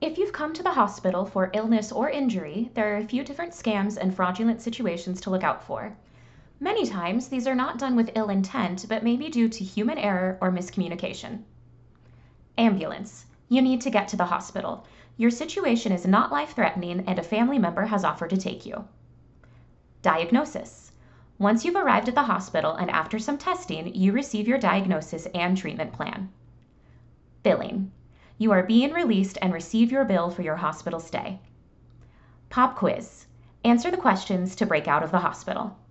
If you've come to the hospital for illness or injury, there are a few different scams and fraudulent situations to look out for. Many times, these are not done with ill intent, but may be due to human error or miscommunication. Ambulance. You need to get to the hospital. Your situation is not life-threatening and a family member has offered to take you. Diagnosis. Once you've arrived at the hospital and after some testing, you receive your diagnosis and treatment plan. Billing. You are being released and receive your bill for your hospital stay. Pop quiz. Answer the questions to break out of the hospital.